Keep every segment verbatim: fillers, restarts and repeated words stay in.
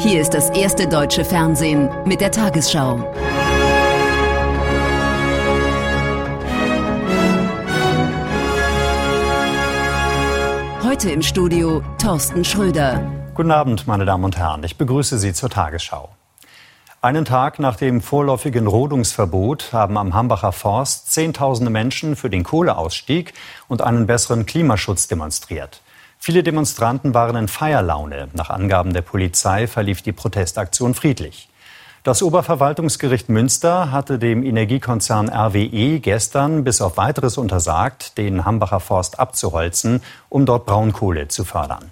Hier ist das erste deutsche Fernsehen mit der Tagesschau. Heute im Studio Thorsten Schröder. Guten Abend, meine Damen und Herren. Ich begrüße Sie zur Tagesschau. Einen Tag nach dem vorläufigen Rodungsverbot haben am Hambacher Forst Zehntausende Menschen für den Kohleausstieg und einen besseren Klimaschutz demonstriert. Viele Demonstranten waren in Feierlaune. Nach Angaben der Polizei verlief die Protestaktion friedlich. Das Oberverwaltungsgericht Münster hatte dem Energiekonzern R W E gestern bis auf Weiteres untersagt, den Hambacher Forst abzuholzen, um dort Braunkohle zu fördern.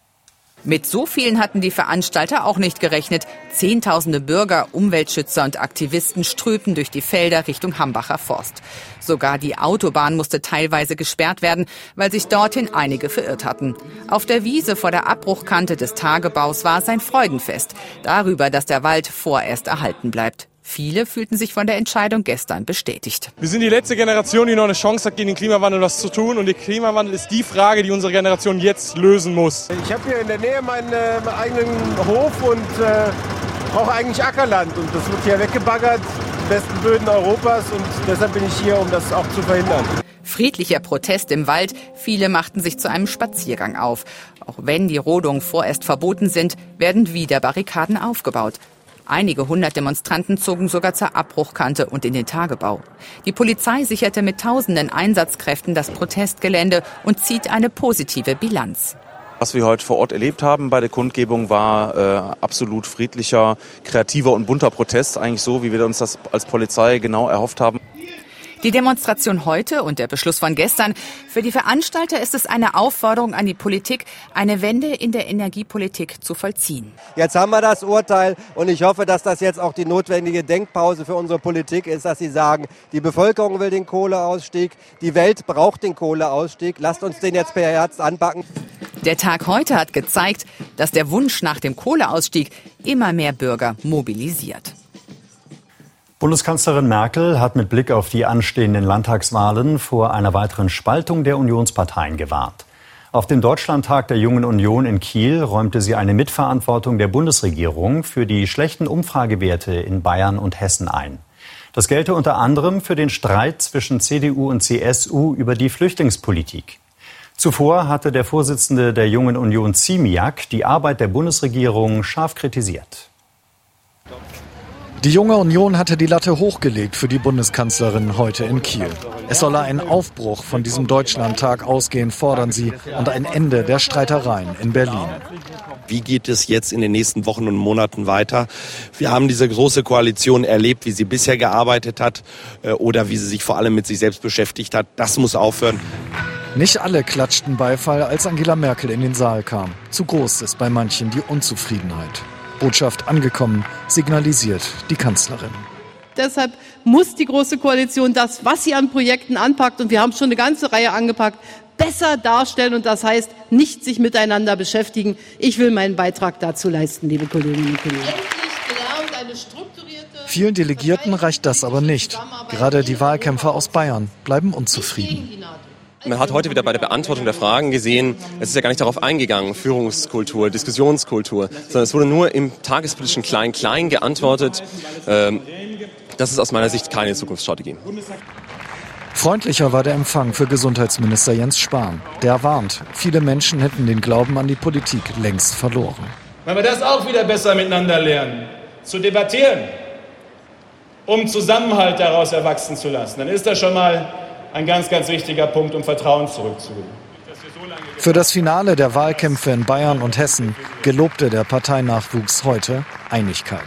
Mit so vielen hatten die Veranstalter auch nicht gerechnet. Zehntausende Bürger, Umweltschützer und Aktivisten strömten durch die Felder Richtung Hambacher Forst. Sogar die Autobahn musste teilweise gesperrt werden, weil sich dorthin einige verirrt hatten. Auf der Wiese vor der Abbruchkante des Tagebaus war es ein Freudenfest darüber, dass der Wald vorerst erhalten bleibt. Viele fühlten sich von der Entscheidung gestern bestätigt. Wir sind die letzte Generation, die noch eine Chance hat, gegen den Klimawandel was zu tun. Und der Klimawandel ist die Frage, die unsere Generation jetzt lösen muss. Ich habe hier in der Nähe meinen äh, eigenen Hof und äh, brauche eigentlich Ackerland. Und das wird hier weggebaggert, die besten Böden Europas. Und deshalb bin ich hier, um das auch zu verhindern. Friedlicher Protest im Wald. Viele machten sich zu einem Spaziergang auf. Auch wenn die Rodungen vorerst verboten sind, werden wieder Barrikaden aufgebaut. Einige hundert Demonstranten zogen sogar zur Abbruchkante und in den Tagebau. Die Polizei sicherte mit tausenden Einsatzkräften das Protestgelände und zieht eine positive Bilanz. Was wir heute vor Ort erlebt haben bei der Kundgebung war äh, absolut friedlicher, kreativer und bunter Protest. Eigentlich so, wie wir uns das als Polizei genau erhofft haben. Die Demonstration heute und der Beschluss von gestern. Für die Veranstalter ist es eine Aufforderung an die Politik, eine Wende in der Energiepolitik zu vollziehen. Jetzt haben wir das Urteil und ich hoffe, dass das jetzt auch die notwendige Denkpause für unsere Politik ist, dass sie sagen, die Bevölkerung will den Kohleausstieg, die Welt braucht den Kohleausstieg, lasst uns den jetzt per Herz anpacken. Der Tag heute hat gezeigt, dass der Wunsch nach dem Kohleausstieg immer mehr Bürger mobilisiert. Bundeskanzlerin Merkel hat mit Blick auf die anstehenden Landtagswahlen vor einer weiteren Spaltung der Unionsparteien gewarnt. Auf dem Deutschlandtag der Jungen Union in Kiel räumte sie eine Mitverantwortung der Bundesregierung für die schlechten Umfragewerte in Bayern und Hessen ein. Das gelte unter anderem für den Streit zwischen C D U und C S U über die Flüchtlingspolitik. Zuvor hatte der Vorsitzende der Jungen Union Ziemiak die Arbeit der Bundesregierung scharf kritisiert. Die Junge Union hatte die Latte hochgelegt für die Bundeskanzlerin heute in Kiel. Es solle einen Aufbruch von diesem Deutschlandtag ausgehen, fordern sie, und ein Ende der Streitereien in Berlin. Wie geht es jetzt in den nächsten Wochen und Monaten weiter? Wir haben diese große Koalition erlebt, wie sie bisher gearbeitet hat oder wie sie sich vor allem mit sich selbst beschäftigt hat. Das muss aufhören. Nicht alle klatschten Beifall, als Angela Merkel in den Saal kam. Zu groß ist bei manchen die Unzufriedenheit. Botschaft angekommen, signalisiert die Kanzlerin. Deshalb muss die Große Koalition das, was sie an Projekten anpackt, und wir haben schon eine ganze Reihe angepackt, besser darstellen. Und das heißt, nicht sich miteinander beschäftigen. Ich will meinen Beitrag dazu leisten, liebe Kolleginnen und Kollegen. Vielen Delegierten reicht das aber nicht. Gerade die Wahlkämpfer aus Bayern bleiben unzufrieden. Man hat heute wieder bei der Beantwortung der Fragen gesehen, es ist ja gar nicht darauf eingegangen, Führungskultur, Diskussionskultur, sondern es wurde nur im tagespolitischen Klein-Klein geantwortet. Ähm, das ist aus meiner Sicht keine Zukunftsstrategie. Freundlicher war der Empfang für Gesundheitsminister Jens Spahn. Der warnt, viele Menschen hätten den Glauben an die Politik längst verloren. Wenn wir das auch wieder besser miteinander lernen, zu debattieren, um Zusammenhalt daraus erwachsen zu lassen, dann ist das schon mal ein ganz, ganz wichtiger Punkt, um Vertrauen zurückzugewinnen. Für das Finale der Wahlkämpfe in Bayern und Hessen gelobte der Parteinachwuchs heute Einigkeit.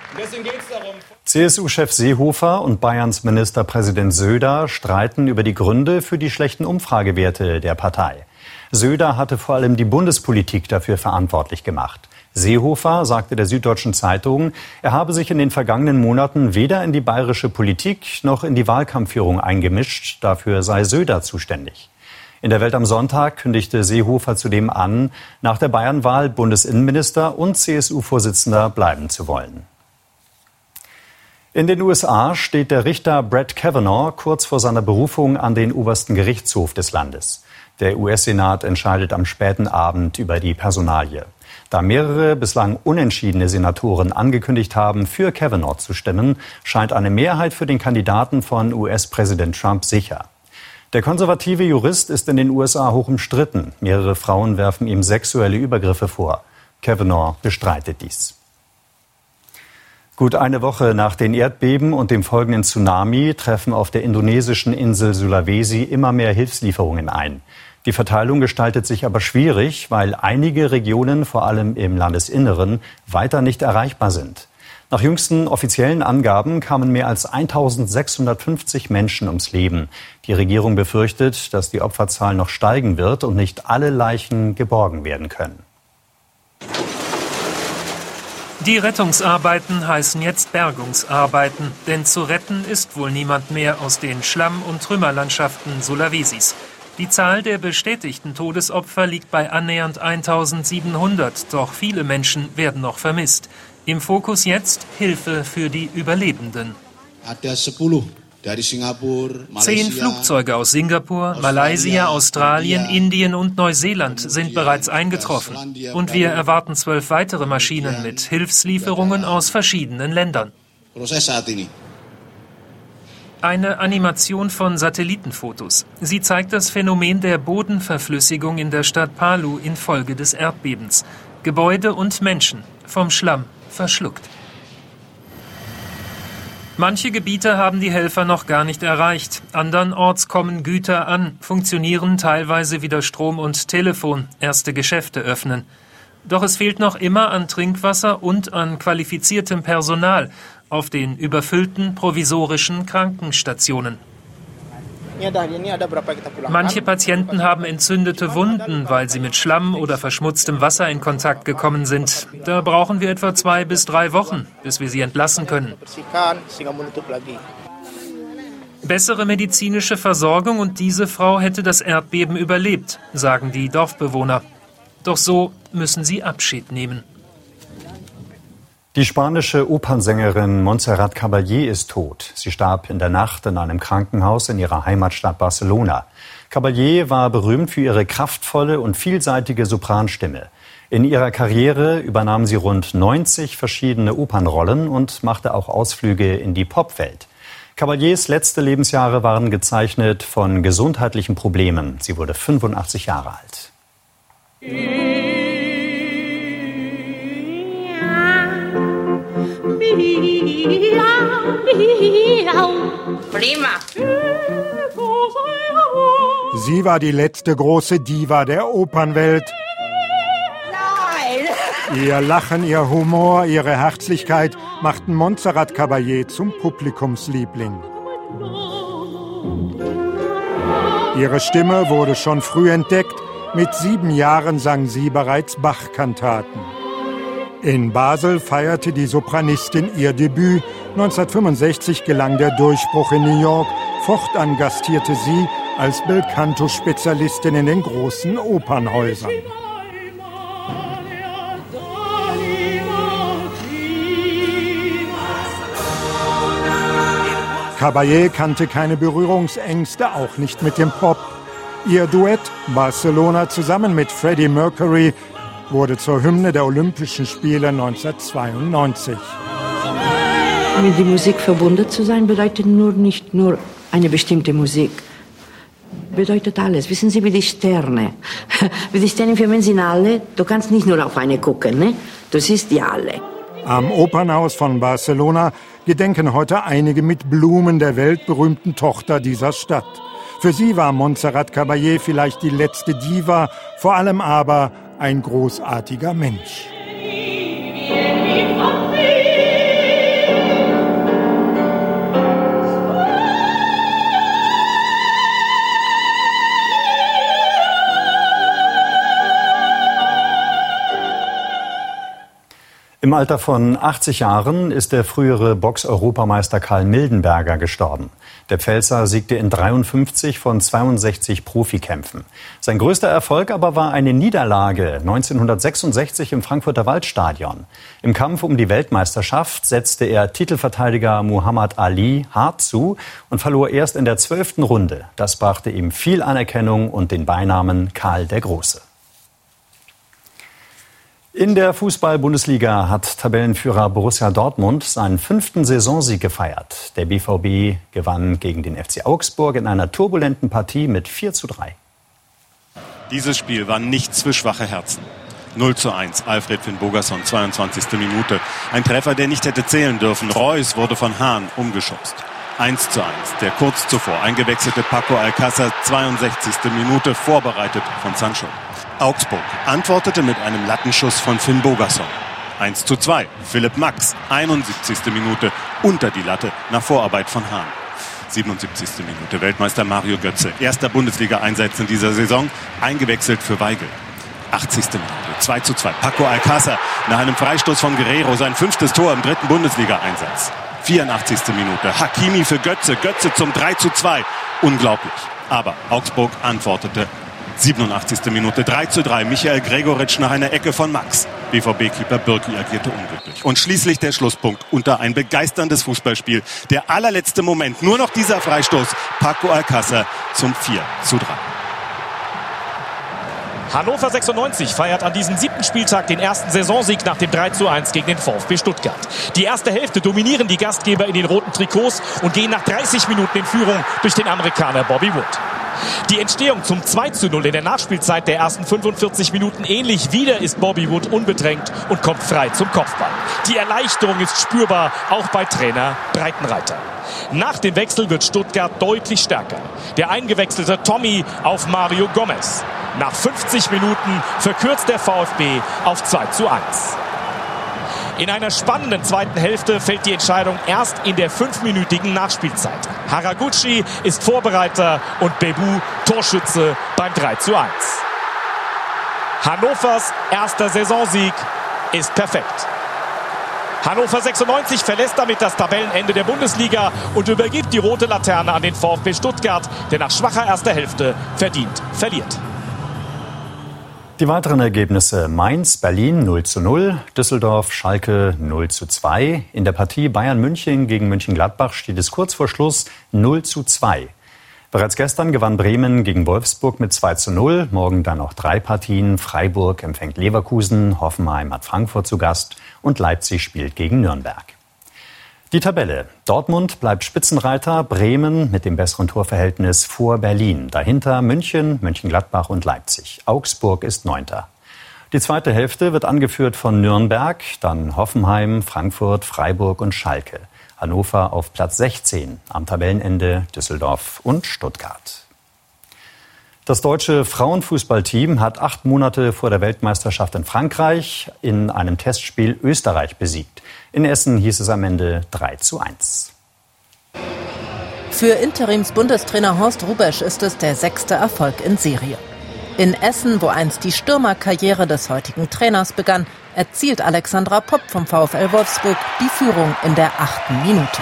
C S U-Chef Seehofer und Bayerns Ministerpräsident Söder streiten über die Gründe für die schlechten Umfragewerte der Partei. Söder hatte vor allem die Bundespolitik dafür verantwortlich gemacht. Seehofer sagte der Süddeutschen Zeitung, er habe sich in den vergangenen Monaten weder in die bayerische Politik noch in die Wahlkampfführung eingemischt. Dafür sei Söder zuständig. In der Welt am Sonntag kündigte Seehofer zudem an, nach der Bayernwahl Bundesinnenminister und C S U-Vorsitzender bleiben zu wollen. In den U S A steht der Richter Brett Kavanaugh kurz vor seiner Berufung an den obersten Gerichtshof des Landes. Der U S-Senat entscheidet am späten Abend über die Personalie. Da mehrere bislang unentschiedene Senatoren angekündigt haben, für Kavanaugh zu stimmen, scheint eine Mehrheit für den Kandidaten von U S-Präsident Trump sicher. Der konservative Jurist ist in den U S A hoch umstritten. Mehrere Frauen werfen ihm sexuelle Übergriffe vor. Kavanaugh bestreitet dies. Gut eine Woche nach den Erdbeben und dem folgenden Tsunami treffen auf der indonesischen Insel Sulawesi immer mehr Hilfslieferungen ein. Die Verteilung gestaltet sich aber schwierig, weil einige Regionen, vor allem im Landesinneren, weiter nicht erreichbar sind. Nach jüngsten offiziellen Angaben kamen mehr als eintausendsechshundertfünfzig Menschen ums Leben. Die Regierung befürchtet, dass die Opferzahl noch steigen wird und nicht alle Leichen geborgen werden können. Die Rettungsarbeiten heißen jetzt Bergungsarbeiten, denn zu retten ist wohl niemand mehr aus den Schlamm- und Trümmerlandschaften Sulawesis. Die Zahl der bestätigten Todesopfer liegt bei annähernd eintausendsiebenhundert, doch viele Menschen werden noch vermisst. Im Fokus jetzt Hilfe für die Überlebenden. Zehn Flugzeuge aus Singapur, Malaysia, Australien, Indien und Neuseeland sind bereits eingetroffen. Und wir erwarten zwölf weitere Maschinen mit Hilfslieferungen aus verschiedenen Ländern. Eine Animation von Satellitenfotos. Sie zeigt das Phänomen der Bodenverflüssigung in der Stadt Palu infolge des Erdbebens. Gebäude und Menschen vom Schlamm verschluckt. Manche Gebiete haben die Helfer noch gar nicht erreicht. Andernorts kommen Güter an, funktionieren teilweise wieder Strom und Telefon, erste Geschäfte öffnen. Doch es fehlt noch immer an Trinkwasser und an qualifiziertem Personal auf den überfüllten provisorischen Krankenstationen. Manche Patienten haben entzündete Wunden, weil sie mit Schlamm oder verschmutztem Wasser in Kontakt gekommen sind. Da brauchen wir etwa zwei bis drei Wochen, bis wir sie entlassen können. Bessere medizinische Versorgung und diese Frau hätte das Erdbeben überlebt, sagen die Dorfbewohner. Doch so müssen sie Abschied nehmen. Die spanische Opernsängerin Montserrat Caballé ist tot. Sie starb in der Nacht in einem Krankenhaus in ihrer Heimatstadt Barcelona. Caballé war berühmt für ihre kraftvolle und vielseitige Sopranstimme. In ihrer Karriere übernahm sie rund neunzig verschiedene Opernrollen und machte auch Ausflüge in die Popwelt. Caballés letzte Lebensjahre waren gezeichnet von gesundheitlichen Problemen. Sie wurde fünfundachtzig Jahre alt. Prima. Sie war die letzte große Diva der Opernwelt. Nein. Ihr Lachen, ihr Humor, ihre Herzlichkeit machten Montserrat Caballé zum Publikumsliebling. Ihre Stimme wurde schon früh entdeckt. Mit sieben Jahren sang sie bereits Bach-Kantaten. In Basel feierte die Sopranistin ihr Debüt. neunzehnhundertfünfundsechzig gelang der Durchbruch in New York. Fortan gastierte sie als Belcanto-Spezialistin in den großen Opernhäusern. Caballé kannte keine Berührungsängste, auch nicht mit dem Pop. Ihr Duett Barcelona zusammen mit Freddie Mercury wurde zur Hymne der Olympischen Spiele neunzehnhundertzweiundneunzig. Mit der Musik verbunden zu sein, bedeutet nur nicht nur eine bestimmte Musik. Bedeutet alles. Wissen Sie, wie die Sterne. Wie die Sterne für mich sind alle. Du kannst nicht nur auf eine gucken, ne? Du siehst die alle. Am Opernhaus von Barcelona gedenken heute einige mit Blumen der weltberühmten Tochter dieser Stadt. Für sie war Montserrat Caballé vielleicht die letzte Diva, vor allem aber ein großartiger Mensch. Im Alter von achtzig Jahren ist der frühere Box-Europameister Karl Mildenberger gestorben. Der Pfälzer siegte in dreiundfünfzig von zweiundsechzig Profikämpfen. Sein größter Erfolg aber war eine Niederlage neunzehnhundertsechsundsechzig im Frankfurter Waldstadion. Im Kampf um die Weltmeisterschaft setzte er Titelverteidiger Muhammad Ali hart zu und verlor erst in der zwölften Runde. Das brachte ihm viel Anerkennung und den Beinamen Karl der Große. In der Fußball-Bundesliga hat Tabellenführer Borussia Dortmund seinen fünften Saisonsieg gefeiert. Der B V B gewann gegen den F C Augsburg in einer turbulenten Partie mit vier zu drei. Dieses Spiel war nichts für schwache Herzen. null zu eins, Alfred Finn Bogason, zweiundzwanzigste Minute. Ein Treffer, der nicht hätte zählen dürfen. Reus wurde von Hahn umgeschubst. eins zu eins, der kurz zuvor eingewechselte Paco Alcácer, zweiundsechzigste Minute, vorbereitet von Sancho. Augsburg antwortete mit einem Lattenschuss von Finn Bogason. eins zu zwei, Philipp Max, einundsiebzigste Minute, unter die Latte nach Vorarbeit von Hahn. siebenundsiebzigste Minute, Weltmeister Mario Götze, erster Bundesliga-Einsatz in dieser Saison, eingewechselt für Weigl. achtzigste Minute, zwei zu zwei, Paco Alcácer nach einem Freistoß von Guerrero, sein fünftes Tor im dritten Bundesliga-Einsatz. vierundachtzigste Minute, Hakimi für Götze, Götze zum drei zu zwei. Unglaublich. Aber Augsburg antwortete. siebenundachtzigste Minute, drei zu drei, Michael Gregoritsch nach einer Ecke von Max. B V B-Keeper Birki agierte unglücklich. Und schließlich der Schlusspunkt unter ein begeisterndes Fußballspiel. Der allerletzte Moment, nur noch dieser Freistoß, Paco Alcácer zum vier zu drei. Hannover sechsundneunzig feiert an diesem siebten Spieltag den ersten Saisonsieg nach dem drei zu eins gegen den VfB Stuttgart. Die erste Hälfte dominieren die Gastgeber in den roten Trikots und gehen nach dreißig Minuten in Führung durch den Amerikaner Bobby Wood. Die Entstehung zum zwei zu null in der Nachspielzeit der ersten fünfundvierzig Minuten ähnlich. Wieder ist Bobby Wood unbedrängt und kommt frei zum Kopfball. Die Erleichterung ist spürbar, auch bei Trainer Breitenreiter. Nach dem Wechsel wird Stuttgart deutlich stärker. Der eingewechselte Tommy auf Mario Gomez. Nach fünfzig Minuten verkürzt der VfB auf zwei zu eins. In einer spannenden zweiten Hälfte fällt die Entscheidung erst in der fünfminütigen Nachspielzeit. Haraguchi ist Vorbereiter und Bebu Torschütze beim drei zu eins. Hannovers erster Saisonsieg ist perfekt. Hannover sechsundneunzig verlässt damit das Tabellenende der Bundesliga und übergibt die rote Laterne an den VfB Stuttgart, der nach schwacher erster Hälfte verdient verliert. Die weiteren Ergebnisse: Mainz, Berlin null zu null, Düsseldorf, Schalke null zu zwei. In der Partie Bayern-München gegen Mönchengladbach steht es kurz vor Schluss null zu zwei. Bereits gestern gewann Bremen gegen Wolfsburg mit zwei zu null. Morgen dann noch drei Partien. Freiburg empfängt Leverkusen, Hoffenheim hat Frankfurt zu Gast und Leipzig spielt gegen Nürnberg. Die Tabelle: Dortmund bleibt Spitzenreiter, Bremen mit dem besseren Torverhältnis vor Berlin. Dahinter München, Mönchengladbach und Leipzig. Augsburg ist Neunter. Die zweite Hälfte wird angeführt von Nürnberg, dann Hoffenheim, Frankfurt, Freiburg und Schalke. Hannover auf Platz sechzehn, am Tabellenende Düsseldorf und Stuttgart. Das deutsche Frauenfußballteam hat acht Monate vor der Weltmeisterschaft in Frankreich in einem Testspiel Österreich besiegt. In Essen hieß es am Ende drei zu eins. Für Interims-Bundestrainer Horst Hrubesch ist es der sechste Erfolg in Serie. In Essen, wo einst die Stürmerkarriere des heutigen Trainers begann, erzielt Alexandra Popp vom VfL Wolfsburg die Führung in der achten Minute.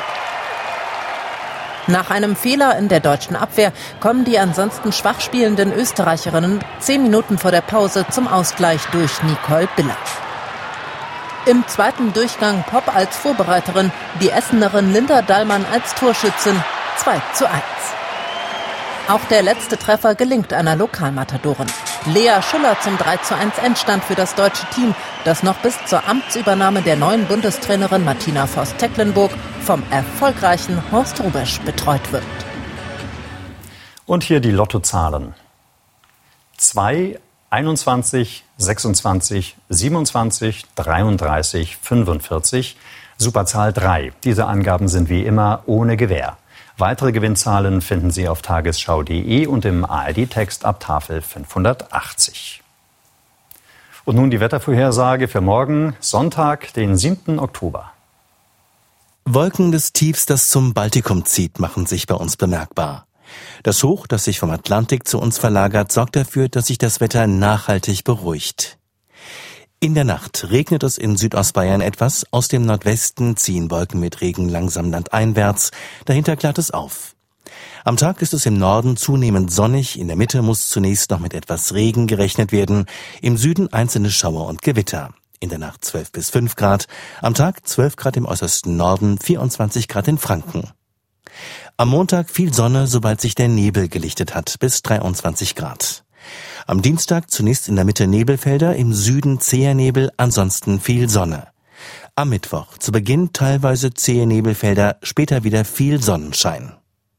Nach einem Fehler in der deutschen Abwehr kommen die ansonsten schwach spielenden Österreicherinnen zehn Minuten vor der Pause zum Ausgleich durch Nicole Biller. Im zweiten Durchgang Popp als Vorbereiterin, die Essenerin Linda Dallmann als Torschützin, zwei zu eins. Auch der letzte Treffer gelingt einer Lokalmatadorin. Lea Schuller zum drei zu eins Endstand für das deutsche Team, das noch bis zur Amtsübernahme der neuen Bundestrainerin Martina Voss-Tecklenburg vom erfolgreichen Horst Hrubesch betreut wird. Und hier die Lottozahlen. zwei, einundzwanzig, sechsundzwanzig, siebenundzwanzig, dreiunddreißig, fünfundvierzig. Superzahl drei. Diese Angaben sind wie immer ohne Gewähr. Weitere Gewinnzahlen finden Sie auf tagesschau punkt de und im A R D-Text ab Tafel fünfhundertachtzig. Und nun die Wettervorhersage für morgen, Sonntag, den siebten Oktober. Wolken des Tiefs, das zum Baltikum zieht, machen sich bei uns bemerkbar. Das Hoch, das sich vom Atlantik zu uns verlagert, sorgt dafür, dass sich das Wetter nachhaltig beruhigt. In der Nacht regnet es in Südostbayern etwas, aus dem Nordwesten ziehen Wolken mit Regen langsam landeinwärts, dahinter klart es auf. Am Tag ist es im Norden zunehmend sonnig, in der Mitte muss zunächst noch mit etwas Regen gerechnet werden, im Süden einzelne Schauer und Gewitter. In der Nacht zwölf bis fünf Grad, am Tag zwölf Grad im äußersten Norden, vierundzwanzig Grad in Franken. Am Montag viel Sonne, sobald sich der Nebel gelichtet hat, bis dreiundzwanzig Grad. Am Dienstag zunächst in der Mitte Nebelfelder, im Süden zäher Nebel, ansonsten viel Sonne. Am Mittwoch zu Beginn teilweise zähe Nebelfelder, später wieder viel Sonnenschein.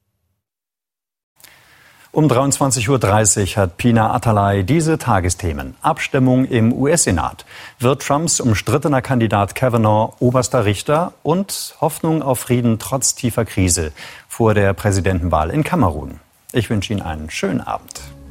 Um dreiundzwanzig Uhr dreißig hat Pina Atalay diese Tagesthemen. Abstimmung im U S-Senat. Wird Trumps umstrittener Kandidat Kavanaugh oberster Richter? Und Hoffnung auf Frieden trotz tiefer Krise vor der Präsidentenwahl in Kamerun. Ich wünsche Ihnen einen schönen Abend.